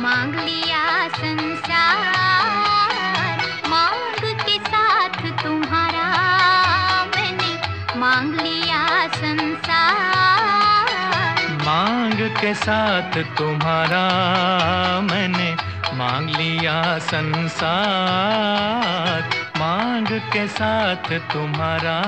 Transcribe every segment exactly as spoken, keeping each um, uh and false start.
मांग लिया संसार, मांग के साथ तुम्हारा मैंने मांग लिया संसार। मांग के साथ तुम्हारा मैंने मांग लिया संसार, मांग के साथ तुम्हारा।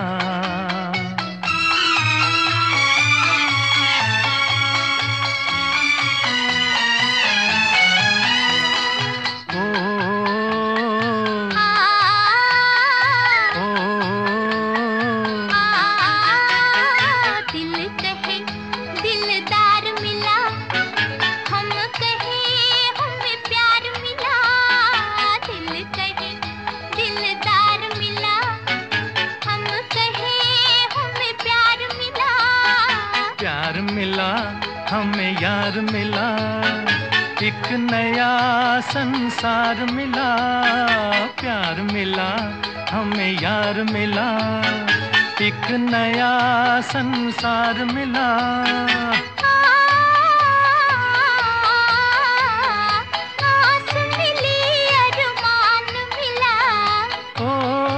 प्यार मिला हमें यार मिला, एक नया संसार मिला। प्यार मिला हमें यार मिला, एक नया संसार मिला। आस मिली अरमान मिला, ओ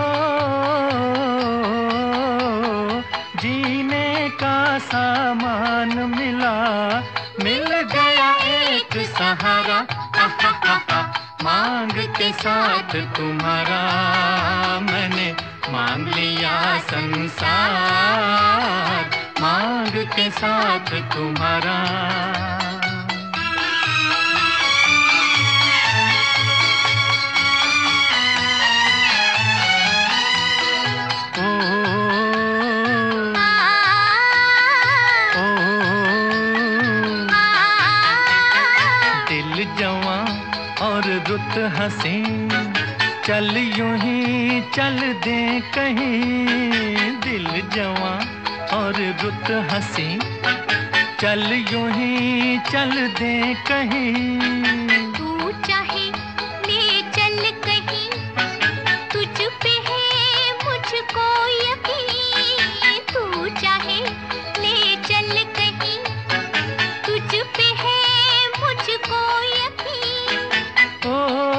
जीने का सामान मिला, मिल गया एक सहारा। मांग के साथ तुम्हारा मैंने मांग लिया संसार, मांग के साथ तुम्हारा। जवां और रुत हंसी, चल यूं ही चल दे कहीं। दिल जवां और रुत हंसी, चल यूं ही चल दे कहीं। तू चाहे ले चल कहीं, तुझ पे है मुझको यकीन। तू चाहे ले चल कहीं, तुझ पे है मुझको यकीन। ओ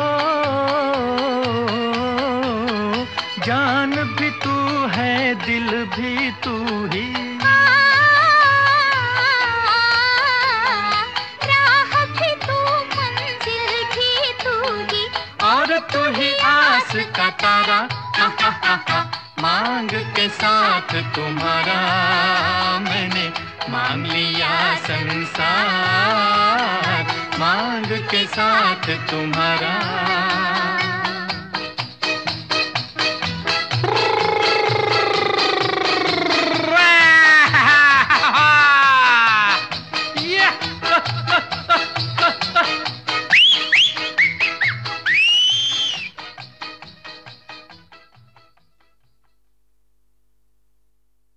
जान भी तू है, दिल भी तू ही, राह भी तू, मंजिल भी तू ही, और तू ही आस का तारा। मांग के साथ तुम्हारा मैंने मांग लिया संसार, मांग के साथ तुम्हारा।